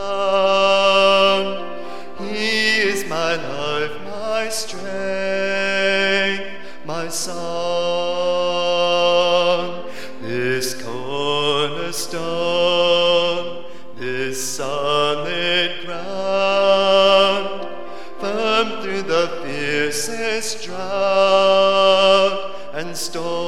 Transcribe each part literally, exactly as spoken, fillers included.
He is my life, my strength, my song. This cornerstone, this solid ground, firm through the fiercest drought and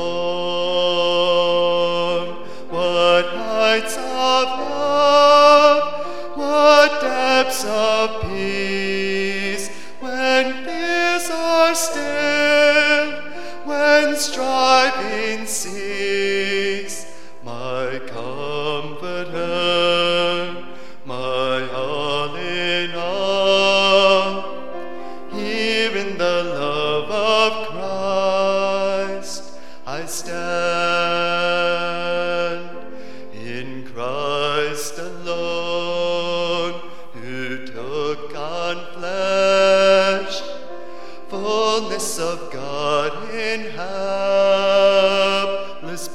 storm. What heights of love, what depths of peace, when fears are still, when striving cease. My comforter, my all in all, here in the love of Christ I stand. In Christ alone, who took on flesh, fullness of God in helpless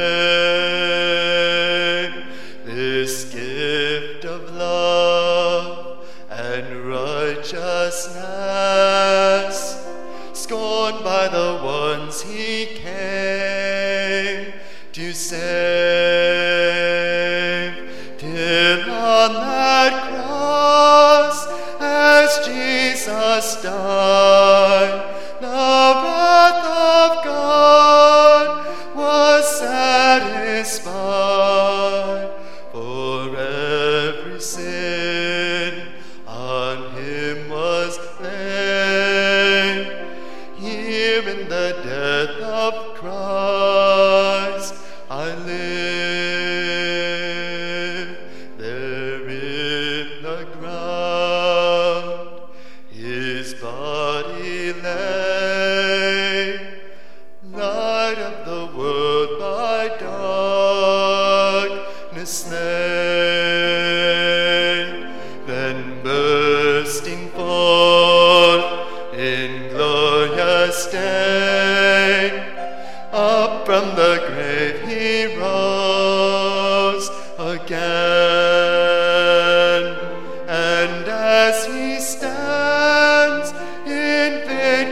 babe. This gift of love and righteousness, scorned by the ones he came to save, till on that cross, as Jesus died, the wrath of God was satisfied. For every sin on him was laid. Here in the death of Christ I live. There in the ground his body lay, light of the world by darkness slain. Then bursting forth in glorious day, up from the grave he rose again. And as he stands in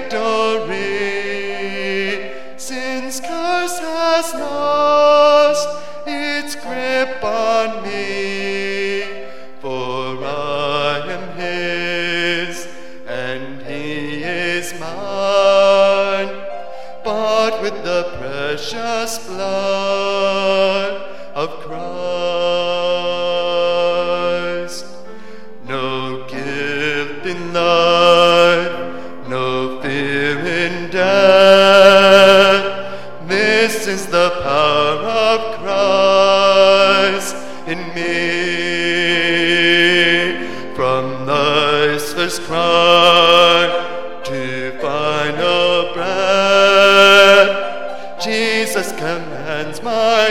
victory, sin's curse has lost its grip on me. For I am his, and he is mine, bought with the precious blood of Christ. No guilt in life, no fear in death. This is the power of Christ in me. From life's first cry to final breath, Jesus commands my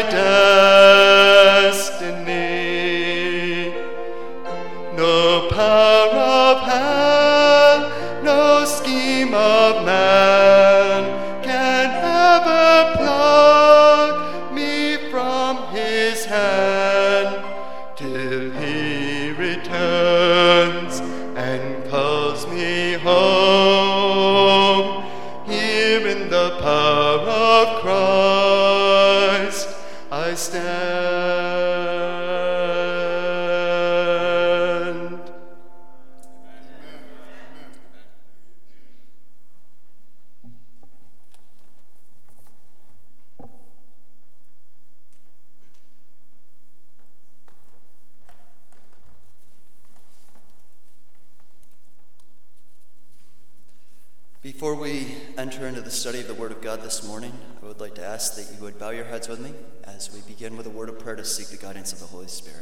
destiny. No power of hell, no scheme of man can ever pluck me from his hand, till he returns and calls me home. Here in the power of Christ I stand. Before we enter into the study of the Word of God this morning, I would like to ask that you would bow your heads with me as we begin with a word of prayer to seek the guidance of the Holy Spirit.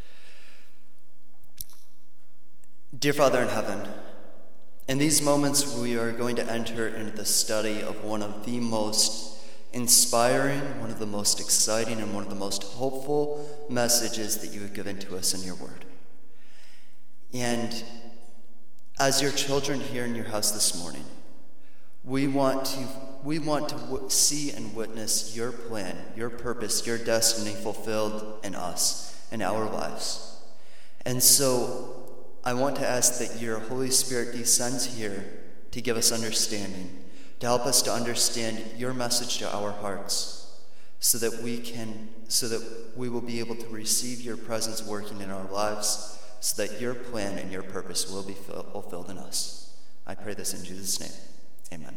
Dear Father in heaven, in these moments we are going to enter into the study of one of the most inspiring, one of the most exciting, and one of the most hopeful messages that you have given to us in your Word. And as your children here in your house this morning, We want to we want to w- see and witness your plan, your purpose, your destiny fulfilled in us, in our lives. And so I want to ask that your Holy Spirit descends here to give us understanding, to help us to understand your message to our hearts, so that we can, so that we will be able to receive your presence working in our lives, so that your plan and your purpose will be fulfilled in us. I pray this in Jesus' name. Amen.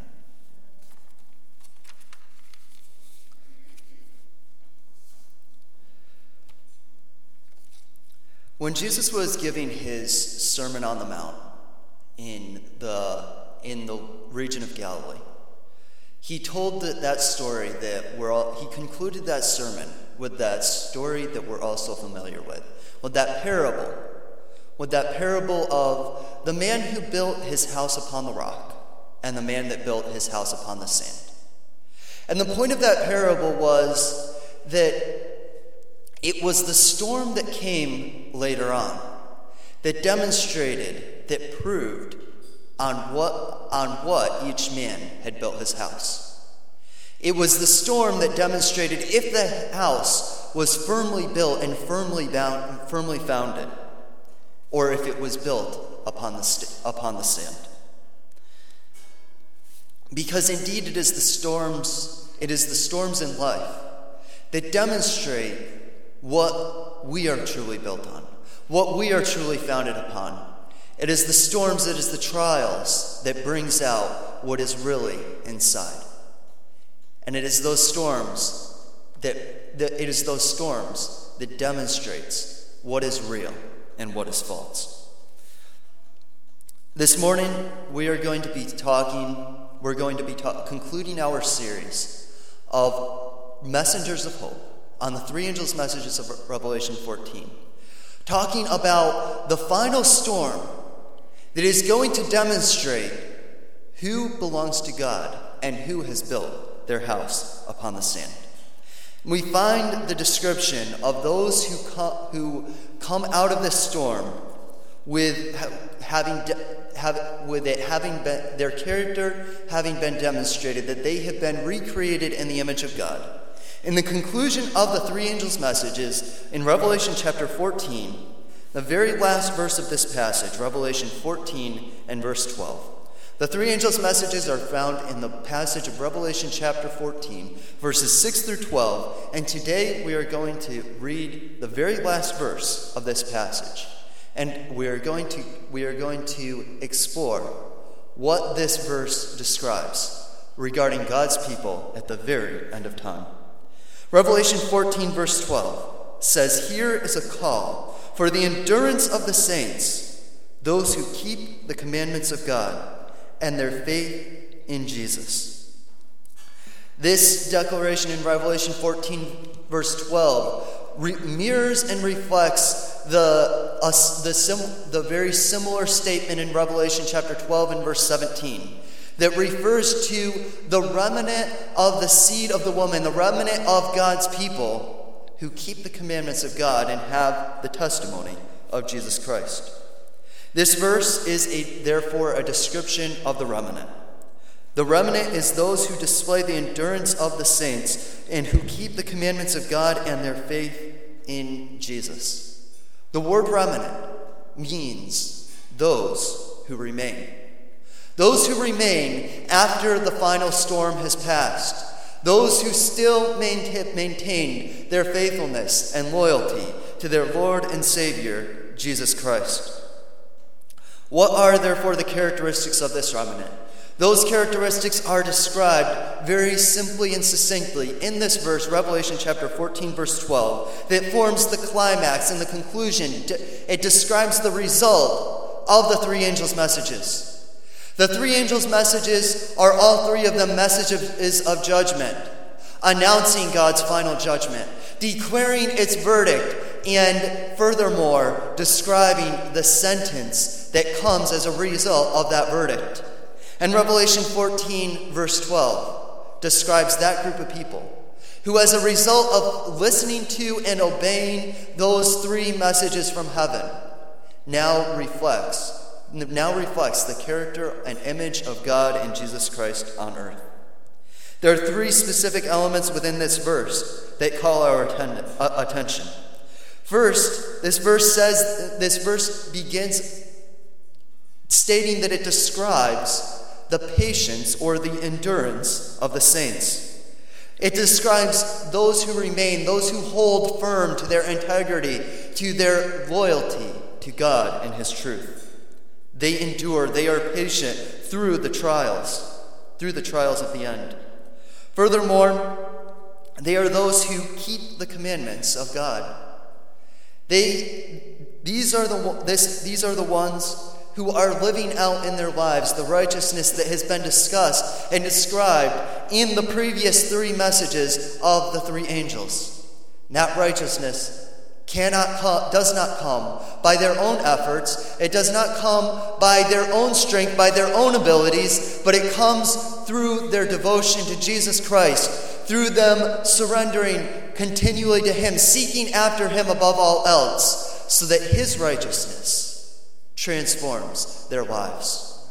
When Jesus was giving his Sermon on the Mount in the in the region of Galilee, he told that, that story that we're all, he concluded that sermon with that story that we're all so familiar with, with that parable, with that parable of the man who built his house upon the rock and the man that built his house upon the sand. And the point of that parable was that it was the storm that came later on that demonstrated, that proved on what, on what each man had built his house. It was the storm that demonstrated if the house was firmly built and firmly bound, firmly founded, or if it was built upon the, st- upon the sand. Because indeed it is the storms, it is the storms in life that demonstrate what we are truly built on, what we are truly founded upon. It is the storms, it is the trials that brings out what is really inside. And it is those storms that, that it is those storms that demonstrates what is real and what is false. This morning we are going to be talking, we're going to be ta- concluding our series of Messengers of Hope on the three angels' messages of Revelation fourteen, talking about the final storm that is going to demonstrate who belongs to God and who has built their house upon the sand. We find the description of those who come, who come out of this storm with having have, with it having been their character having been demonstrated, that they have been recreated in the image of God. In the conclusion of the three angels' messages in Revelation chapter fourteen, the very last verse of this passage, Revelation fourteen and verse twelve. The three angels' messages are found in the passage of Revelation chapter fourteen, verses six through twelve, and today we are going to read the very last verse of this passage. And we are going to we are going to explore what this verse describes regarding God's people at the very end of time. Revelation fourteen, verse twelve says, "Here is a call for the endurance of the saints, those who keep the commandments of God and their faith in Jesus." This declaration in Revelation fourteen, verse twelve, re- mirrors and reflects the, uh, the, sim- the very similar statement in Revelation chapter twelve and verse seventeen. That refers to the remnant of the seed of the woman, the remnant of God's people who keep the commandments of God and have the testimony of Jesus Christ. This verse is a, therefore a description of the remnant. The remnant is those who display the endurance of the saints and who keep the commandments of God and their faith in Jesus. The word remnant means those who remain. Those who remain after the final storm has passed. Those who still maintain their faithfulness and loyalty to their Lord and Savior, Jesus Christ. What are, therefore, the characteristics of this remnant? Those characteristics are described very simply and succinctly in this verse, Revelation chapter fourteen, verse twelve, that forms the climax and the conclusion. It describes the result of the three angels' messages. The three angels' messages are all three of them messages of judgment, announcing God's final judgment, declaring its verdict, and furthermore, describing the sentence that comes as a result of that verdict. And Revelation fourteen, verse twelve, describes that group of people who, as a result of listening to and obeying those three messages from heaven, now reflects now reflects the character and image of God and Jesus Christ on earth. There are three specific elements within this verse that call our atten- uh, attention. First, this verse says, this verse begins stating that it describes the patience or the endurance of the saints. It describes those who remain, those who hold firm to their integrity, to their loyalty to God and his truth. They endure, they are patient through the trials, through the trials at the end. Furthermore, they are those who keep the commandments of God. They, these are the this, these are the ones who are living out in their lives the righteousness that has been discussed and described in the previous three messages of the three angels. That righteousness cannot come, does not come by their own efforts. It does not come by their own strength, by their own abilities, but it comes through their devotion to Jesus Christ, through them surrendering continually to him, seeking after him above all else, so that his righteousness transforms their lives.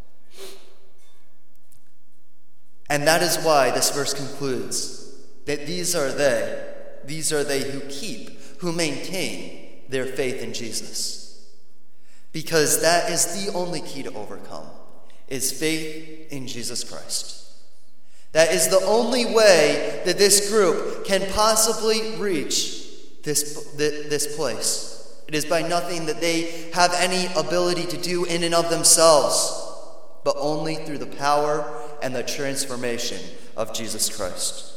And that is why this verse concludes that these are they, these are they who keep, who maintain their faith in Jesus. Because that is the only key to overcome, is faith in Jesus Christ. That is the only way that this group can possibly reach this, this place. It is by nothing that they have any ability to do in and of themselves, but only through the power and the transformation of Jesus Christ.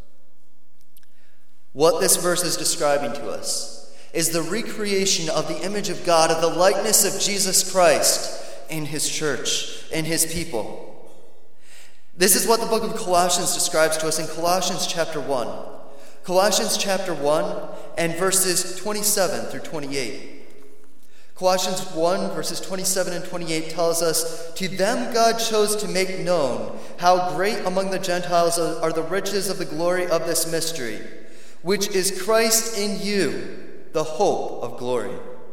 What this verse is describing to us is the recreation of the image of God, of the likeness of Jesus Christ in his church, in his people. This is what the book of Colossians describes to us in Colossians chapter one. Colossians chapter one and verses twenty-seven through twenty-eight. Colossians one verses twenty-seven and twenty-eight tells us, "To them God chose to make known how great among the Gentiles are the riches of the glory of this mystery, which is Christ in you, the hope of glory.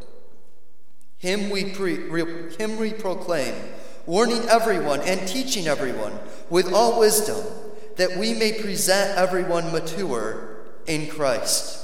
Him we, pre- re- him we proclaim, warning everyone and teaching everyone with all wisdom, that we may present everyone mature in Christ."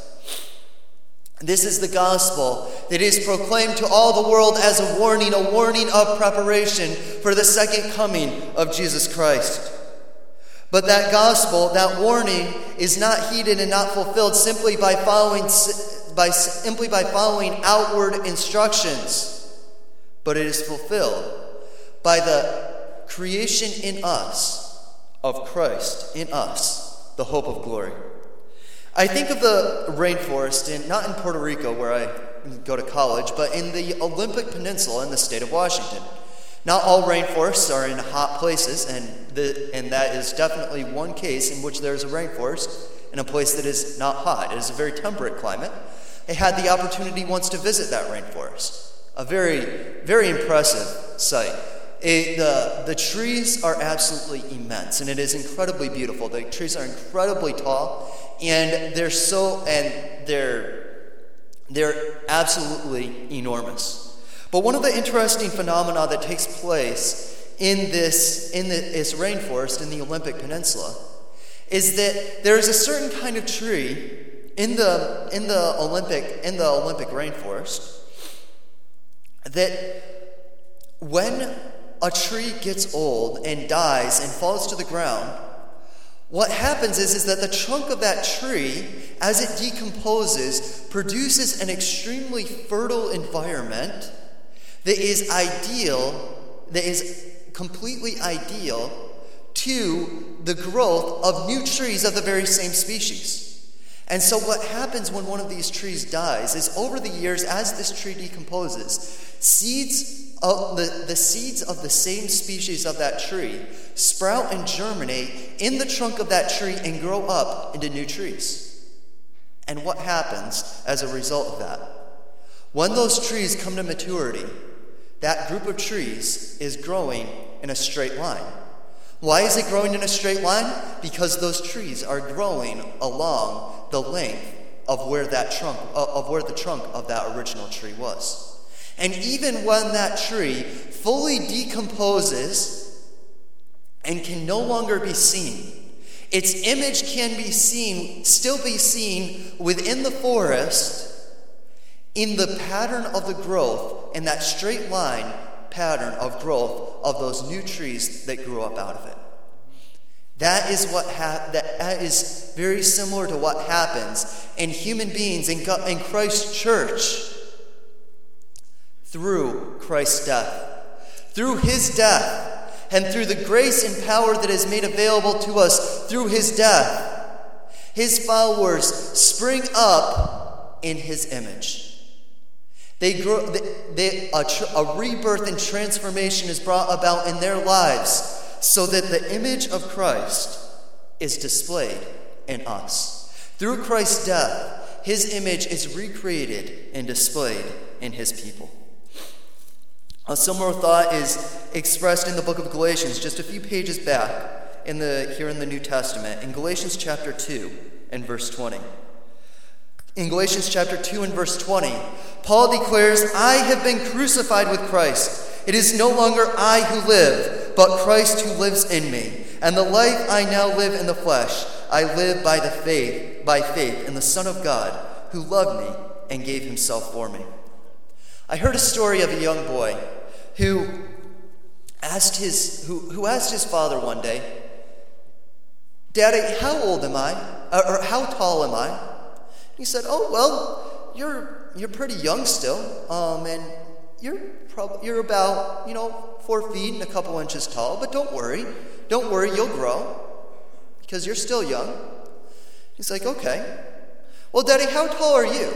This is the gospel that is proclaimed to all the world as a warning, a warning of preparation for the second coming of Jesus Christ. But that gospel, that warning, is not heeded and not fulfilled simply by following, by, simply by following outward instructions, but it is fulfilled by the creation in us of Christ, in us, the hope of glory. I think of the rainforest, in, not in Puerto Rico where I go to college, but in the Olympic Peninsula in the state of Washington. Not all rainforests are in hot places, and, the, and that is definitely one case in which there is a rainforest in a place that is not hot. It is a very temperate climate. I had the opportunity once to visit that rainforest. A very, very impressive sight. It, the, the trees are absolutely immense, and it is incredibly beautiful. The trees are incredibly tall, and they're so, and they're, they're absolutely enormous. But one of the interesting phenomena that takes place in this, in the, this rainforest in the Olympic Peninsula is that there is a certain kind of tree in the, in the Olympic, in the Olympic rainforest that when a tree gets old and dies and falls to the ground, what happens is, is that the trunk of that tree, as it decomposes, produces an extremely fertile environment that is ideal, that is completely ideal to the growth of new trees of the very same species. And so what happens when one of these trees dies is, over the years, as this tree decomposes, seeds of the, the seeds of the same species of that tree sprout and germinate in the trunk of that tree and grow up into new trees. And what happens as a result of that? When those trees come to maturity, that group of trees is growing in a straight line. Why is it growing in a straight line? Because those trees are growing along the length of where that trunk, of where the trunk of that original tree was. And even when that tree fully decomposes and can no longer be seen, its image can be seen, still be seen within the forest. in the pattern of the growth, in that straight line pattern of growth of those new trees that grew up out of it. That is what ha- that is very similar to what happens in human beings in, God, in Christ's church through Christ's death. Through his death and through the grace and power that is made available to us through his death, his followers spring up in his image. They grow. They, they, a, tr- a rebirth and transformation is brought about in their lives, so that the image of Christ is displayed in us. Through Christ's death, his image is recreated and displayed in his people. A similar thought is expressed in the book of Galatians, just a few pages back in the here in the New Testament, in Galatians chapter two and verse twenty. In Galatians chapter two and verse twenty, Paul declares, "I have been crucified with Christ. It is no longer I who live, but Christ who lives in me. And the life I now live in the flesh, I live by the faith, by faith in the Son of God, who loved me and gave himself for me." I heard a story of a young boy who asked his who, who asked his father one day, "Daddy, how old am I? Or, or how tall am I?" He said, "Oh, well, you're you're pretty young still, um, and you're probably you're about you know four feet and a couple inches tall. But don't worry, don't worry, you'll grow because you're still young." He's like, "Okay, well, Daddy, how tall are you?"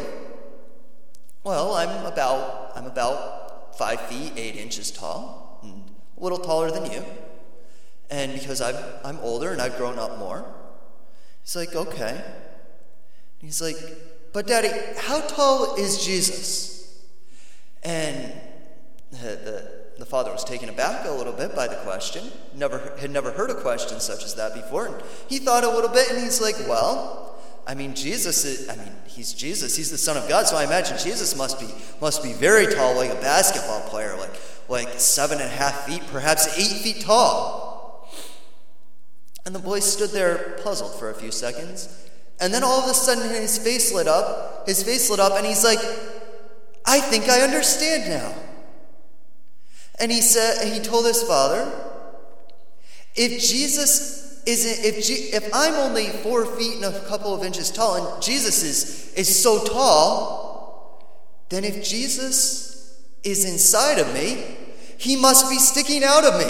"Well, I'm about I'm about five feet eight inches tall, and a little taller than you, and because I've I'm older and I've grown up more." He's like, "Okay." He's like, "But Daddy, how tall is Jesus?" And the, the, the father was taken aback a little bit by the question. Never had never heard a question such as that before. And he thought a little bit, and he's like, "Well, I mean, Jesus is, I mean, he's Jesus. He's the Son of God. So I imagine Jesus must be must be very tall, like a basketball player, like like seven and a half feet, perhaps eight feet tall." And the boy stood there puzzled for a few seconds. And then all of a sudden his face lit up, his face lit up, and he's like, "I think I understand now." And he said, he told his father, if Jesus isn't, if G, if I'm only four feet and a couple of inches tall, and Jesus is, is so tall, then if Jesus is inside of me, he must be sticking out of me.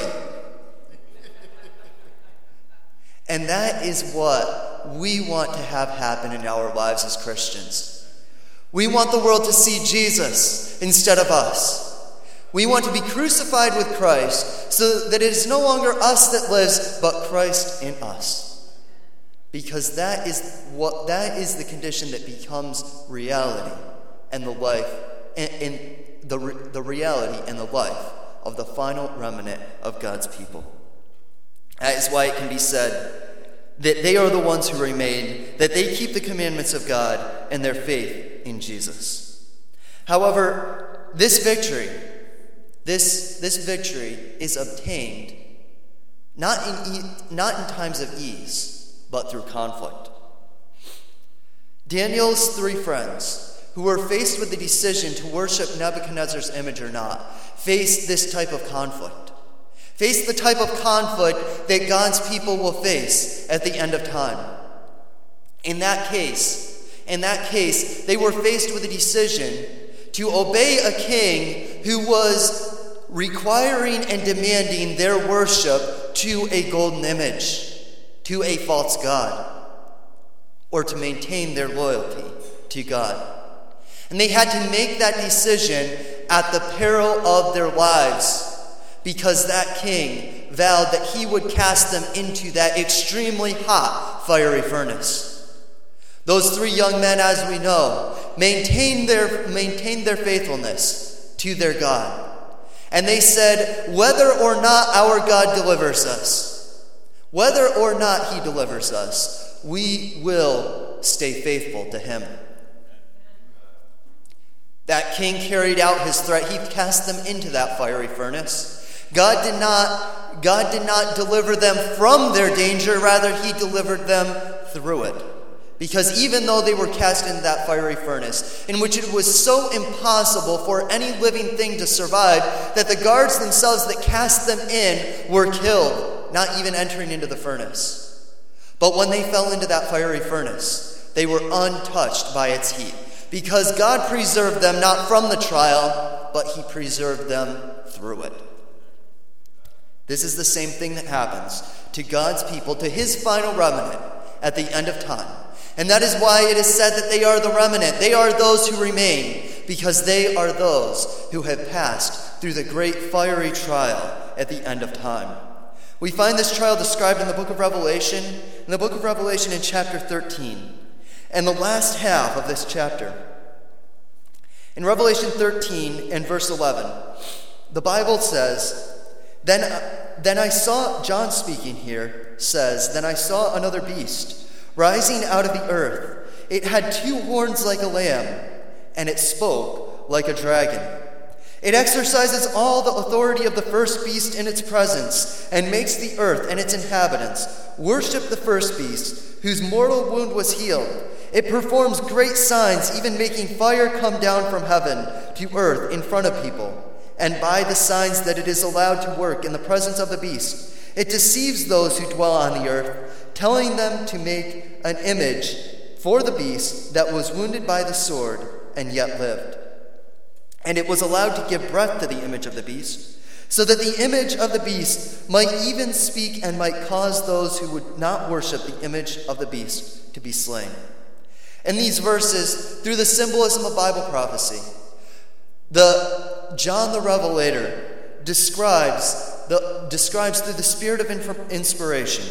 And that is what we want to have happen in our lives as Christians. We want the world to see Jesus instead of us. We want to be crucified with Christ so that it is no longer us that lives, but Christ in us. Because that is what that is the condition that becomes reality and the life and, and the the reality and the life of the final remnant of God's people. That is why it can be said that they are the ones who remain, that they keep the commandments of God and their faith in Jesus. However, this victory, this, this victory is obtained not in, e- not in times of ease, but through conflict. Daniel's three friends, who were faced with the decision to worship Nebuchadnezzar's image or not, faced this type of conflict. Face the type of conflict that God's people will face at the end of time. In that case, in that case, they were faced with a decision to obey a king who was requiring and demanding their worship to a golden image, to a false god, or to maintain their loyalty to God. And they had to make that decision at the peril of their lives, because that king vowed that he would cast them into that extremely hot, fiery furnace. Those three young men, as we know, maintained their, maintained their faithfulness to their God. And they said, whether or not our God delivers us, whether or not he delivers us, we will stay faithful to him. That king carried out his threat. He cast them into that fiery furnace. God did not, God did not deliver them from their danger. Rather, he delivered them through it, Because even though they were cast into that fiery furnace, in which it was so impossible for any living thing to survive, that the guards themselves that cast them in were killed, not even entering into the furnace. But when they fell into that fiery furnace, they were untouched by its heat, because God preserved them not from the trial, but he preserved them through it. This is the same thing that happens to God's people, to his final remnant at the end of time. And that is why it is said that they are the remnant. They are those who remain, because they are those who have passed through the great fiery trial at the end of time. We find this trial described in the book of Revelation, in the book of Revelation in chapter thirteen, and the last half of this chapter. In Revelation thirteen and verse eleven, the Bible says, Then, then I saw, John speaking here, says, Then I saw another beast, rising out of the earth. It had two horns like a lamb, and it spoke like a dragon. It exercises all the authority of the first beast in its presence, and makes the earth and its inhabitants worship the first beast, whose mortal wound was healed. It performs great signs, even making fire come down from heaven to earth in front of people. And by the signs that it is allowed to work in the presence of the beast, it deceives those who dwell on the earth, telling them to make an image for the beast that was wounded by the sword and yet lived. And it was allowed to give breath to the image of the beast, so that the image of the beast might even speak and might cause those who would not worship the image of the beast to be slain. In these verses, through the symbolism of Bible prophecy, the John the Revelator describes the describes through the spirit of inspiration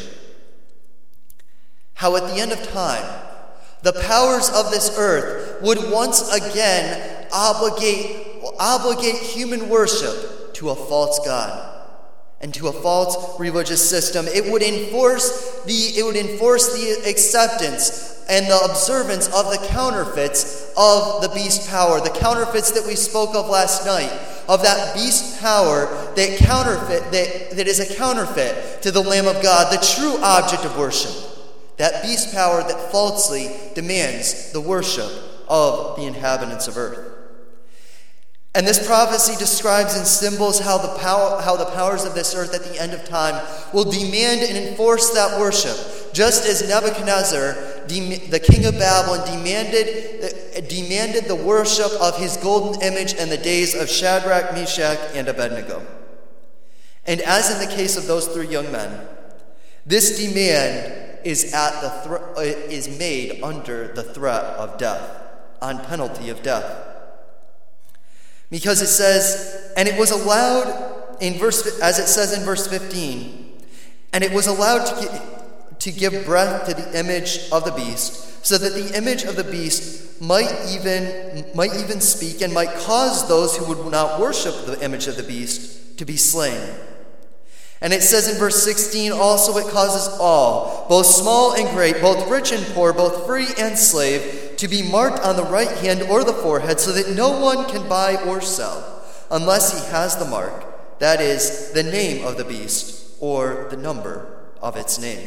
how at the end of time the powers of this earth would once again obligate obligate human worship to a false god and to a false religious system. It would enforce the it would enforce the acceptance and the observance of the counterfeits of the beast power, the counterfeits that we spoke of last night, of that beast power that counterfeit that, that is a counterfeit to the Lamb of God, the true object of worship, that beast power that falsely demands the worship of the inhabitants of earth. And this prophecy describes in symbols how the power, how the powers of this earth at the end of time will demand and enforce that worship, just as Nebuchadnezzar, the king of Babylon, demanded, demanded the worship of his golden image in the days of Shadrach, Meshach, and Abednego. And as in the case of those three young men, this demand is at the thr- is made under the threat of death, on penalty of death. Because it says, and it was allowed in verse, as it says in verse fifteen, and it was allowed to give, to give breath to the image of the beast, so that the image of the beast might even might even speak and might cause those who would not worship the image of the beast to be slain. And it says in verse sixteen, also it causes all, both small and great, both rich and poor, both free and slave, to be marked on the right hand or the forehead, so that no one can buy or sell unless he has the mark, that is, the name of the beast or the number of its name.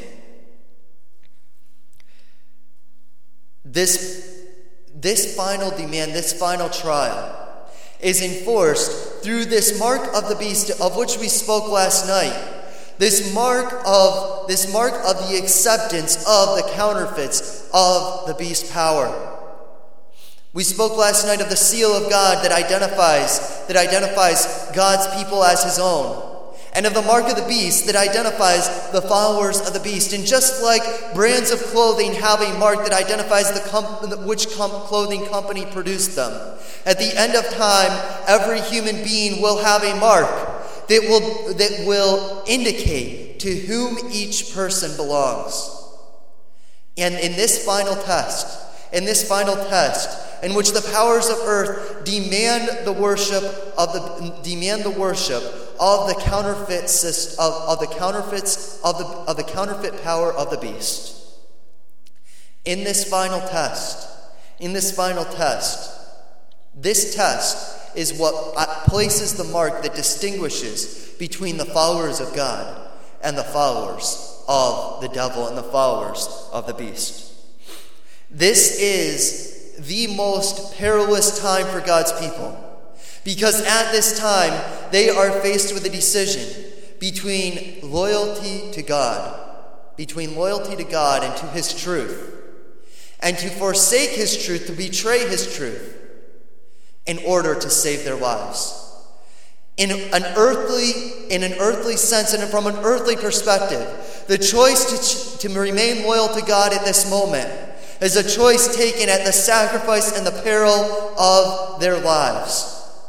This, this final demand, this final trial, is enforced through this mark of the beast of which we spoke last night. This mark of this mark of the acceptance of the counterfeits of the beast power. We spoke last night of the seal of God that identifies that identifies God's people as his own, and of the mark of the beast that identifies the followers of the beast. And just like brands of clothing have a mark that identifies the com- which com- clothing company produced them, at the end of time, every human being will have a mark that will that will indicate to whom each person belongs. And in this final test, in this final test, in which the powers of earth demand the worship of the demand the worship of the counterfeit system, of, of the counterfeits of the of the counterfeit power of the beast. In this final test, in this final test, this test is what places the mark that distinguishes between the followers of God and the followers of the devil and the followers of the beast. This is the most perilous time for God's people, because at this time they are faced with a decision between loyalty to God, between loyalty to God and to his truth, and to forsake his truth, to betray his truth, in order to save their lives. In an earthly, in an earthly sense and from an earthly perspective, the choice to, to remain loyal to God at this moment is a choice taken at the sacrifice and the peril of their lives.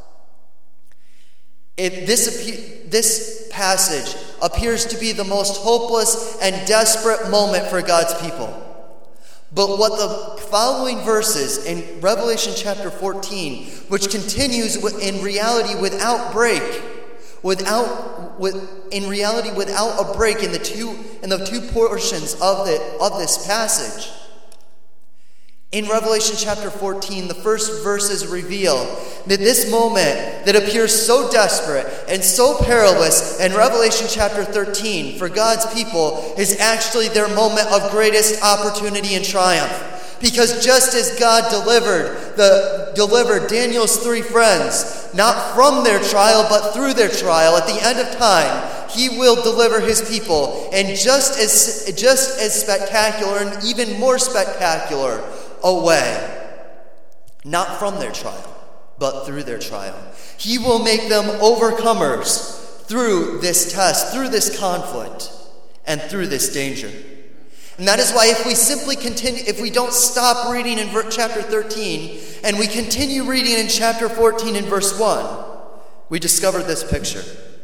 It, this, this passage appears to be the most hopeless and desperate moment for God's people. But what the following verses in Revelation chapter fourteen, which continues in reality without break, without with in reality without a break in the two in the two portions of the of this passage. In Revelation chapter fourteen, the first verses reveal that this moment that appears so desperate and so perilous in Revelation chapter thirteen for God's people is actually their moment of greatest opportunity and triumph. Because just as God delivered the delivered Daniel's three friends, not from their trial but through their trial, at the end of time, he will deliver his people in just as just as spectacular and even more spectacular a way, not from their trial, but through their trial. He will make them overcomers through this test, through this conflict, and through this danger. And that is why if we simply continue, if we don't stop reading in chapter thirteen, and we continue reading in chapter fourteen in verse one, we discover this picture.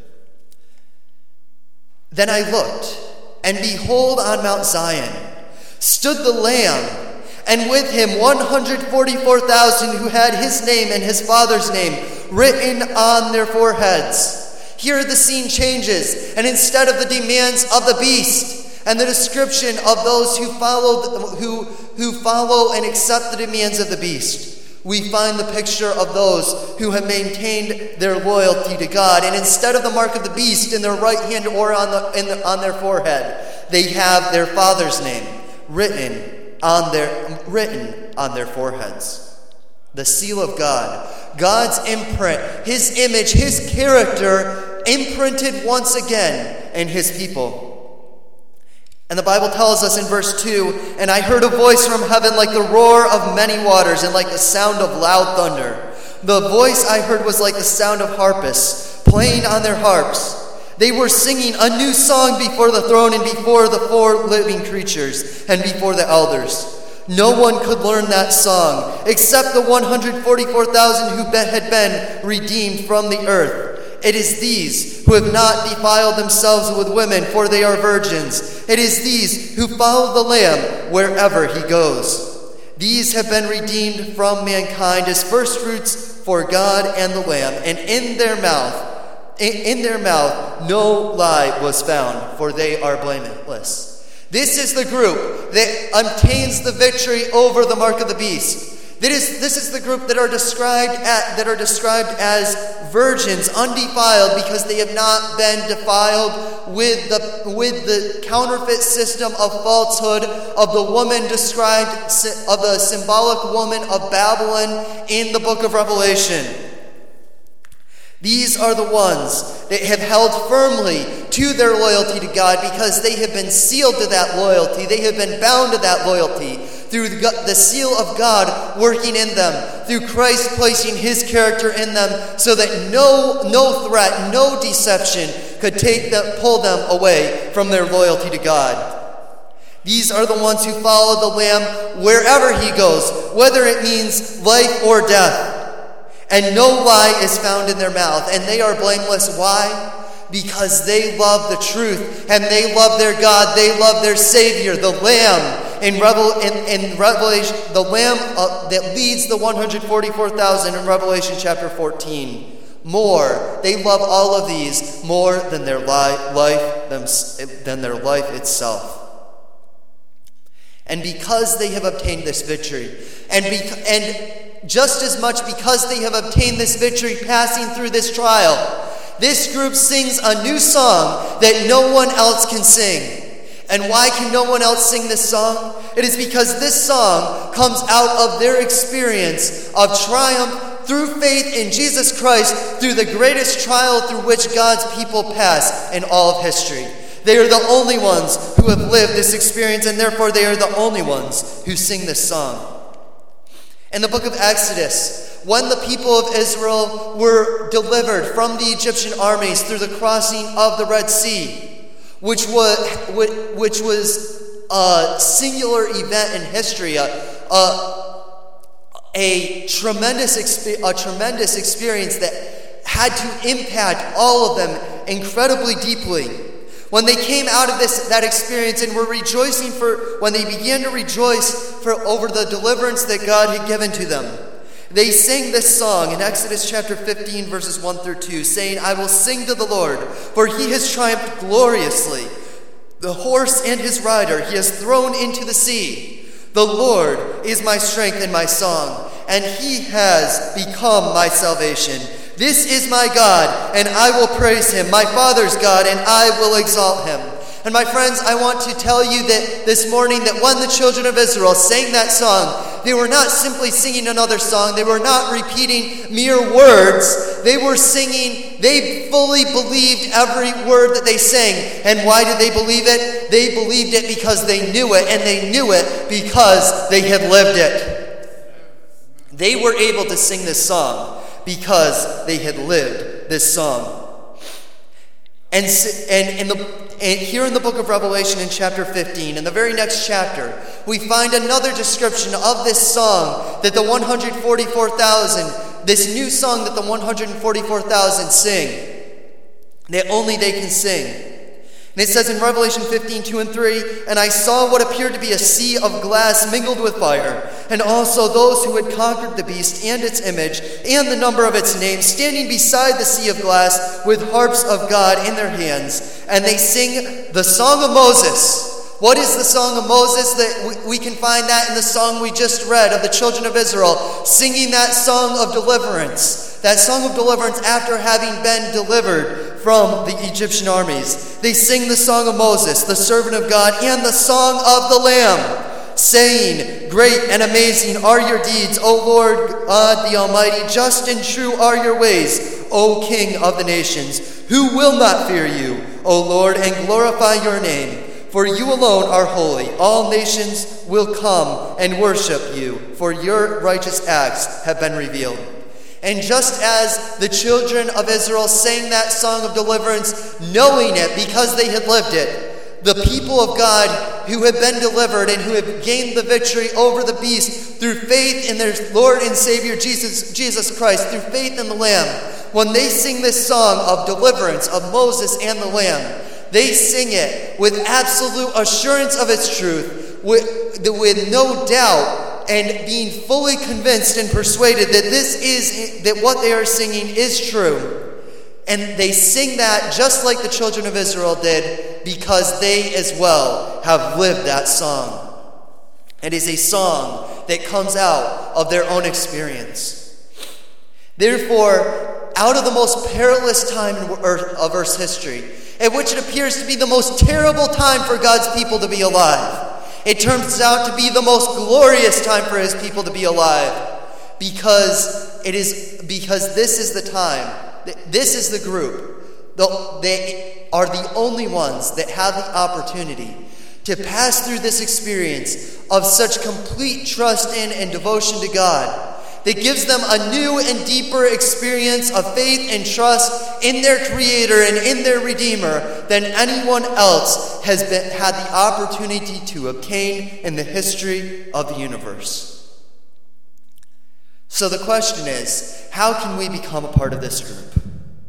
Then I looked, and behold, on Mount Zion stood the Lamb, and with him one hundred forty-four thousand who had his name and his Father's name written on their foreheads. Here the scene changes, and instead of the demands of the beast and the description of those who follow, who, who follow and accept the demands of the beast, we find the picture of those who have maintained their loyalty to God. And instead of the mark of the beast in their right hand or on, the, in the, on their forehead, they have their Father's name written on their written on their foreheads. The seal of God, God's imprint, his image, his character imprinted once again in his people. And the Bible tells us in verse two, and I heard a voice from heaven like the roar of many waters and like the sound of loud thunder. The voice I heard was like the sound of harpists playing on their harps. They were singing a new song before the throne and before the four living creatures and before the elders. No one could learn that song except the one hundred forty-four thousand who had been redeemed from the earth. It is these who have not defiled themselves with women, for they are virgins. It is these who follow the Lamb wherever he goes. These have been redeemed from mankind as firstfruits for God and the Lamb, and in their mouth In their mouth no lie was found, for they are blameless. This is the group that obtains the victory over the mark of the beast. That is, this is the group that are described at, that are described as virgins, undefiled, because they have not been defiled with the with the counterfeit system of falsehood of the woman described, of the symbolic woman of Babylon in the book of Revelation. These are the ones that have held firmly to their loyalty to God because they have been sealed to that loyalty. They have been bound to that loyalty through the seal of God working in them, through Christ placing his character in them so that no, no threat, no deception could take them, pull them away from their loyalty to God. These are the ones who follow the Lamb wherever he goes, whether it means life or death. And no lie is found in their mouth. And they are blameless. Why? Because they love the truth. And they love their God. They love their Savior, the Lamb. In, Revel, in, in Revelation, the Lamb uh, that leads the one hundred forty-four thousand in Revelation chapter fourteen. More. They love all of these more than their li- life, them, than their life itself. And because they have obtained this victory, and beca- and just as much because they have obtained this victory passing through this trial, this group sings a new song that no one else can sing. And why can no one else sing this song? It is because this song comes out of their experience of triumph through faith in Jesus Christ through the greatest trial through which God's people pass in all of history. They are the only ones who have lived this experience, and therefore they are the only ones who sing this song. In the book of Exodus, when the people of Israel were delivered from the Egyptian armies through the crossing of the Red Sea, which was, which was a singular event in history, a, a, a, tremendous, a tremendous experience that had to impact all of them incredibly deeply. When they came out of this that experience and were rejoicing for, when they began to rejoice for over the deliverance that God had given to them, they sang this song in Exodus chapter fifteen, verses one through two, saying, "I will sing to the Lord, for he has triumphed gloriously. The horse and his rider he has thrown into the sea. The Lord is my strength and my song, and he has become my salvation. This is my God, and I will praise him, my Father's God, and I will exalt him." And my friends, I want to tell you that this morning that when the children of Israel sang that song, they were not simply singing another song. They were not repeating mere words. They were singing, they fully believed every word that they sang. And why did they believe it? They believed it because they knew it, and they knew it because they had lived it. They were able to sing this song because they had lived this song. And, and, in the, and here in the book of Revelation in chapter fifteen, in the very next chapter, we find another description of this song that the one hundred forty-four thousand, this new song that the one hundred forty-four thousand sing, that only they can sing. And it says in Revelation fifteen, two and three, "And I saw what appeared to be a sea of glass mingled with fire, and also those who had conquered the beast and its image, and the number of its name, standing beside the sea of glass with harps of God in their hands. And they sing the song of Moses." What is the song of Moses? That we, we can find that in the song we just read of the children of Israel, singing that song of deliverance. That song of deliverance after having been delivered from the Egyptian armies. They sing the song of Moses, the servant of God, and the song of the Lamb, saying, "Great and amazing are your deeds, O Lord God the Almighty. Just and true are your ways, O King of the nations. Who will not fear you, O Lord, and glorify your name? For you alone are holy. All nations will come and worship you, for your righteous acts have been revealed." And just as the children of Israel sang that song of deliverance, knowing it because they had lived it, the people of God who have been delivered and who have gained the victory over the beast through faith in their Lord and Savior Jesus, Jesus Christ, through faith in the Lamb, when they sing this song of deliverance of Moses and the Lamb, they sing it with absolute assurance of its truth, with, with no doubt, and being fully convinced and persuaded that this is, that what they are singing is true. And they sing that just like the children of Israel did, because they as well have lived that song. It is a song that comes out of their own experience. Therefore, out of the most perilous time in earth, of Earth's history, at which it appears to be the most terrible time for God's people to be alive, it turns out to be the most glorious time for his people to be alive, because it is because this is the time, this is the group, the, they are the only ones that have the opportunity to pass through this experience of such complete trust in and devotion to God, that gives them a new and deeper experience of faith and trust in their Creator and in their Redeemer than anyone else has been, had the opportunity to obtain in the history of the universe. So the question is, how can we become a part of this group?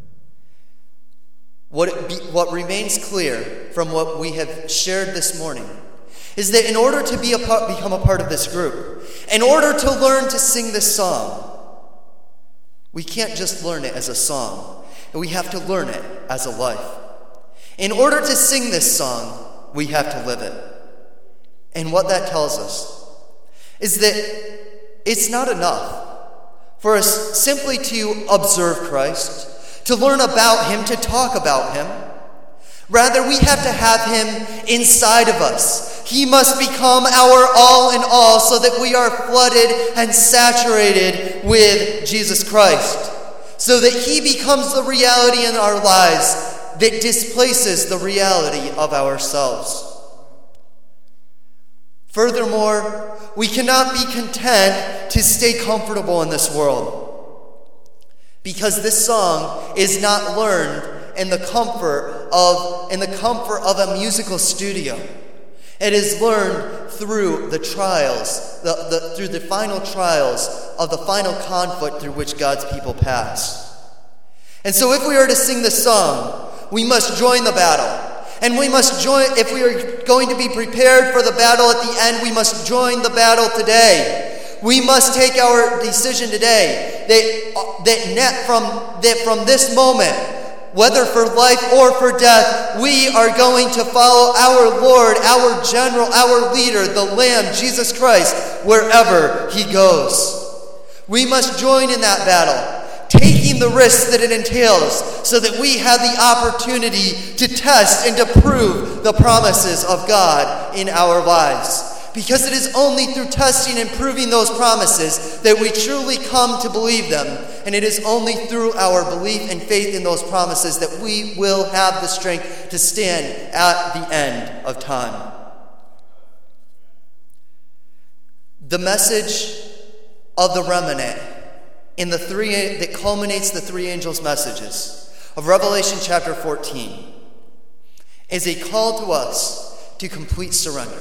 What, it be, what remains clear from what we have shared this morning is that in order to be a part, become a part of this group, in order to learn to sing this song, we can't just learn it as a song, and we have to learn it as a life. In order to sing this song, we have to live it. And what that tells us is that it's not enough for us simply to observe Christ, to learn about him, to talk about him, Rather, we have to have him inside of us. He must become our all in all so that we are flooded and saturated with Jesus Christ. So that he becomes the reality in our lives that displaces the reality of ourselves. Furthermore, we cannot be content to stay comfortable in this world, because this song is not learned in the comfort of in the comfort of a musical studio. It is learned through the trials, the, the, through the final trials of the final conflict through which God's people pass. And so if we are to sing this song, we must join the battle. And we must join, if we are going to be prepared for the battle at the end, we must join the battle today. We must take our decision today that, that, net from, that from this moment, whether for life or for death, we are going to follow our Lord, our general, our leader, the Lamb, Jesus Christ, wherever he goes. We must join in that battle, taking the risks that it entails so that we have the opportunity to test and to prove the promises of God in our lives. Because it is only through testing and proving those promises that we truly come to believe them. And it is only through our belief and faith in those promises that we will have the strength to stand at the end of time. The message of the remnant in the three that culminates the three angels' messages of Revelation chapter fourteen is a call to us to complete surrender.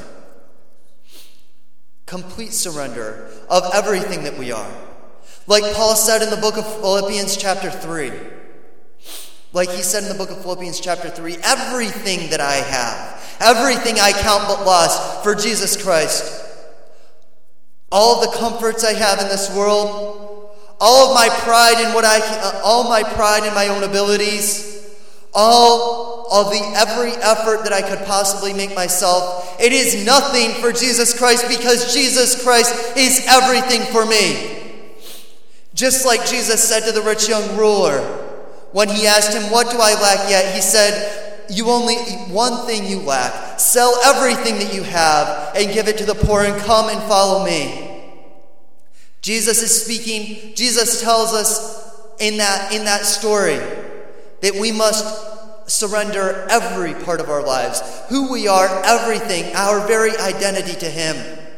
Complete surrender of everything that we are. Like Paul said in the book of Philippians chapter three. Like he said in the book of Philippians chapter three, everything that I have, everything I count but lost for Jesus Christ. All the comforts I have in this world, all of my pride in what I, uh, all my pride in my own abilities, all of the every effort that I could possibly make myself, it is nothing for Jesus Christ, because Jesus Christ is everything for me. Just like Jesus said to the rich young ruler when he asked him, "What do I lack yet?" He said, "You only one thing you lack. Sell everything that you have and give it to the poor and come and follow me." Jesus is speaking. Jesus tells us in that in that story that we must surrender every part of our lives, who we are, everything, our very identity to him,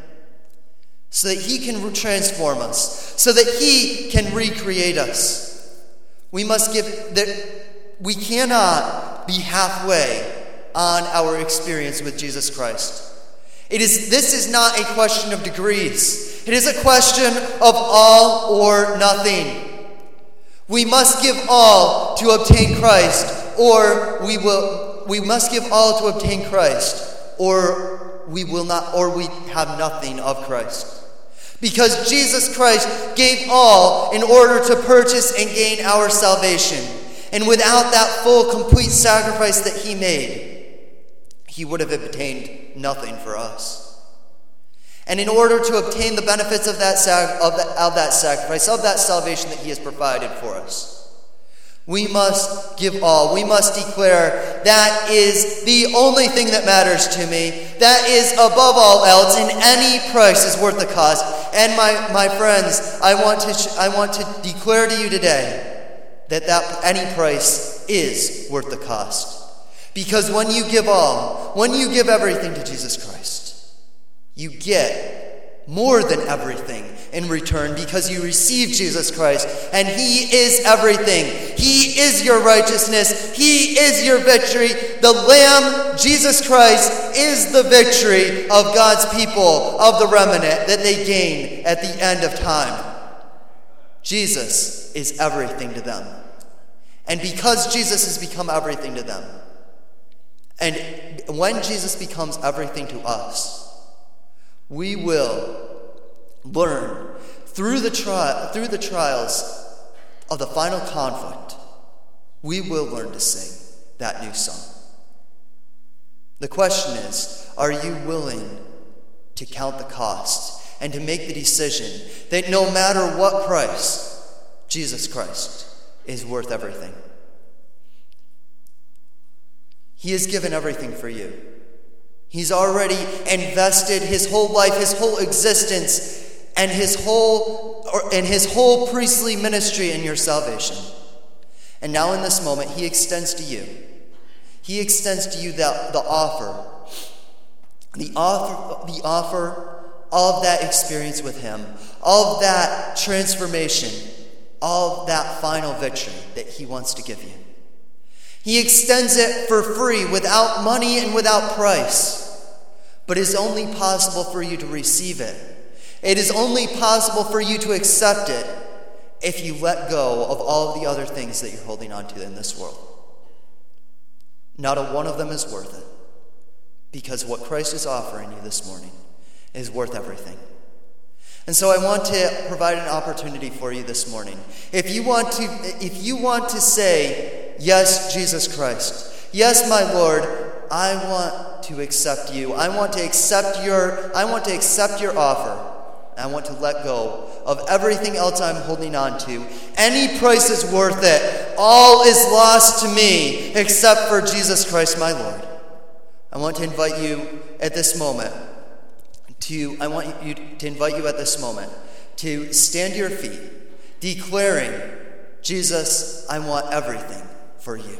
so that he can transform us, so that he can recreate us. We must give that we cannot be halfway on our experience with Jesus Christ. It is this is not a question of degrees. It is a question of all or nothing. We must give all to obtain Christ, or we will we must give all to obtain Christ, or we will not or we have nothing of Christ. Because Jesus Christ gave all in order to purchase and gain our salvation. And without that full, complete sacrifice that he made, he would have obtained nothing for us. And in order to obtain the benefits of that, sac- of, that, of that sacrifice, of that salvation that he has provided for us, we must give all. We must declare, that is the only thing that matters to me. That is above all else, and any price is worth the cost. And my, my friends, I want to sh- I want to declare to you today that, that any price is worth the cost. Because when you give all, when you give everything to Jesus Christ, you get more than everything in return, because you receive Jesus Christ, and he is everything. He is your righteousness. He is your victory. The Lamb, Jesus Christ, is the victory of God's people, of the remnant that they gain at the end of time. Jesus is everything to them. And because Jesus has become everything to them, and when Jesus becomes everything to us, we will learn through the tri- through the trials of the final conflict, we will learn to sing that new song. The question is, are you willing to count the cost and to make the decision that no matter what price, Jesus Christ is worth everything? He has given everything for you. He's already invested his whole life, his whole existence, and his whole or, and his whole priestly ministry in your salvation. And now in this moment, he extends to you. He extends to you the, the offer, the offer, the offer of that experience with him, of that transformation, of that final victory that he wants to give you. He extends it for free, without money and without price, but it is only possible for you to receive it. It is only possible for you to accept it if you let go of all of the other things that you're holding on to in this world. Not a one of them is worth it, because what Christ is offering you this morning is worth everything. And so I want to provide an opportunity for you this morning. If you want to, if you want to say, yes, Jesus Christ, yes, my Lord, I want to accept you. I want to accept your, I want to accept your offer. I want to let go of everything else I'm holding on to. Any price is worth it. All is lost to me except for Jesus Christ, my Lord. I want to invite you at this moment to, I want you to invite you at this moment to stand to your feet, declaring, Jesus, I want everything for you.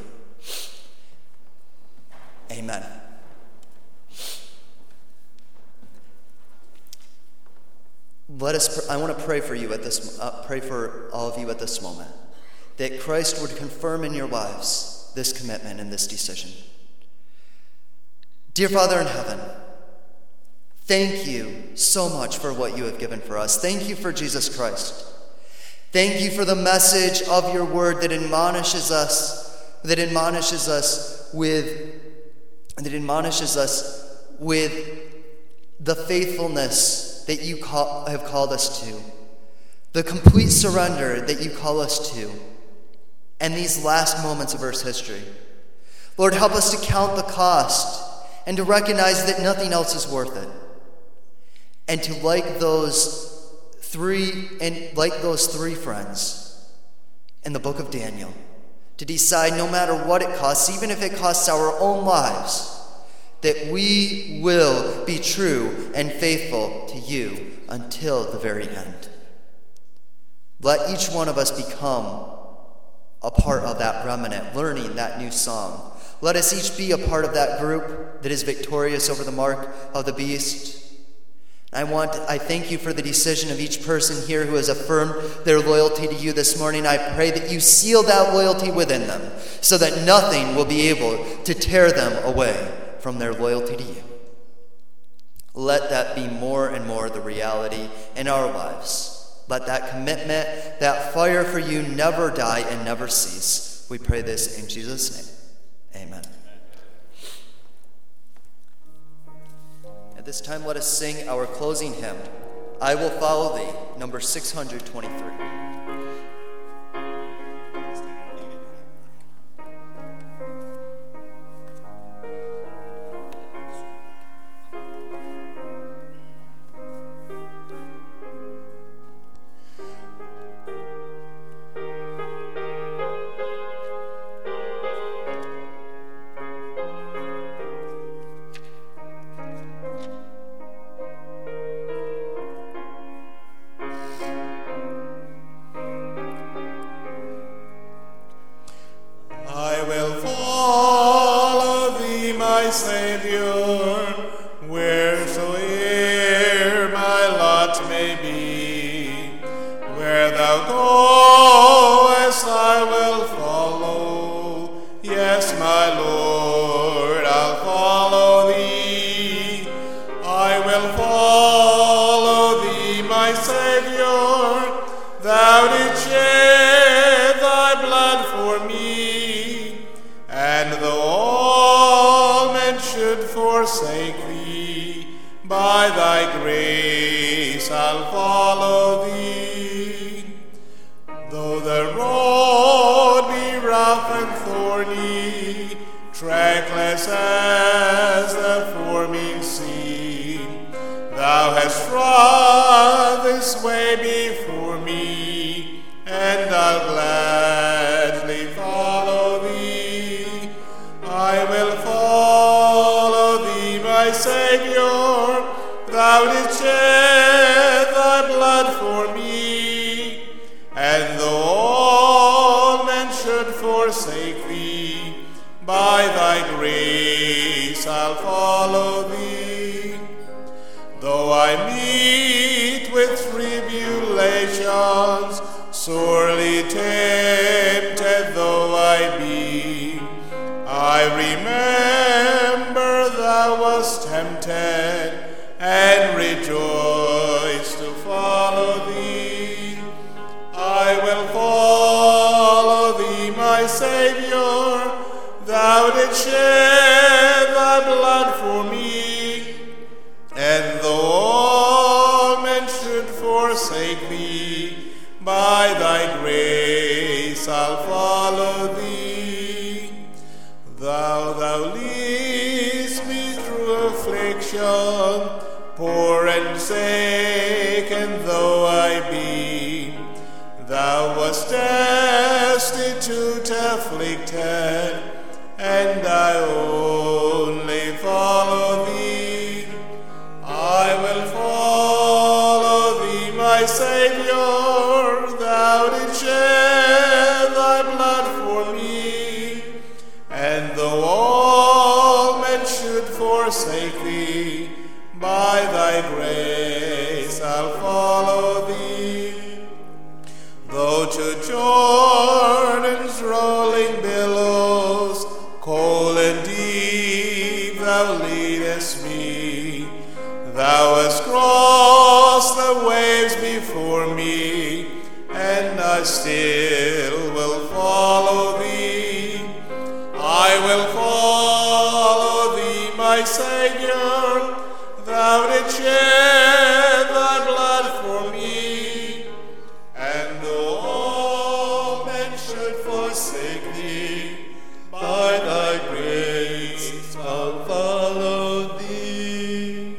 Amen. Let us. I want to pray for you at this. Uh, pray for all of you at this moment, that Christ would confirm in your lives this commitment and this decision. Dear Father in heaven, thank you so much for what you have given for us. Thank you for Jesus Christ. Thank you for the message of your word that admonishes us, that admonishes us with, that admonishes us with the faithfulness that you call, have called us to, the complete surrender that you call us to, and these last moments of Earth's history. Lord, help us to count the cost and to recognize that nothing else is worth it. And to like those three and like those three friends in the book of Daniel, to decide no matter what it costs, even if it costs our own lives, that we will be true and faithful to you until the very end. Let each one of us become a part of that remnant, learning that new song. Let us each be a part of that group that is victorious over the mark of the beast. I want, I thank you for the decision of each person here who has affirmed their loyalty to you this morning. I pray that you seal that loyalty within them so that nothing will be able to tear them away from their loyalty to you. Let that be more and more the reality in our lives. Let that commitment, that fire for you never die and never cease. We pray this in Jesus' name. Amen. At this time, let us sing our closing hymn, I Will Follow Thee, number six hundred twenty-three. I will follow. thou didst shed thy blood for me, and though all men should forsake thee, by thy grace I'll follow thee. Though I meet with tribulations, sorely tempted though I be, I remember thou wast tempted, and rejoice to follow thee. I will follow thee, my Saviour. Thou didst shed thy blood for me, and though all men should forsake thee, by thy grace I'll follow thee. Thou, thou leadst me through affliction, poor and shaken though I be. Thou wast destitute, afflicted, and I only follow thee. I will follow thee, my Saviour. Thou didst shed thy blood for me, and though all men should forsake thee, by thy grace I'll follow thee. Though to Jordan's rolling billows, cold and deep, thou leadest me, thou hast crossed the waves before me, and I still will follow thee. I will follow thee, my Saviour. Thou didst shed thy blood for me, and though all men should forsake thee, by thy grace I'll follow thee.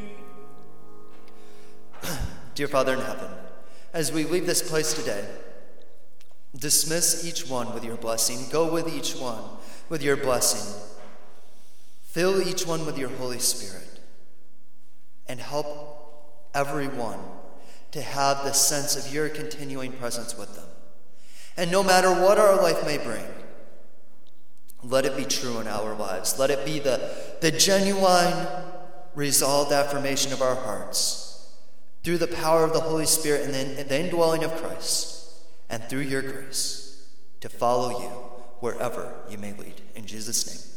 Dear Father in heaven, as we leave this place today, dismiss each one with your blessing. Go with each one with your blessing. Fill each one with your Holy Spirit. And help everyone to have the sense of your continuing presence with them. And no matter what our life may bring, let it be true in our lives. Let it be the, the genuine, resolved affirmation of our hearts through the power of the Holy Spirit and the, the indwelling of Christ, and through your grace to follow you wherever you may lead. In Jesus' name.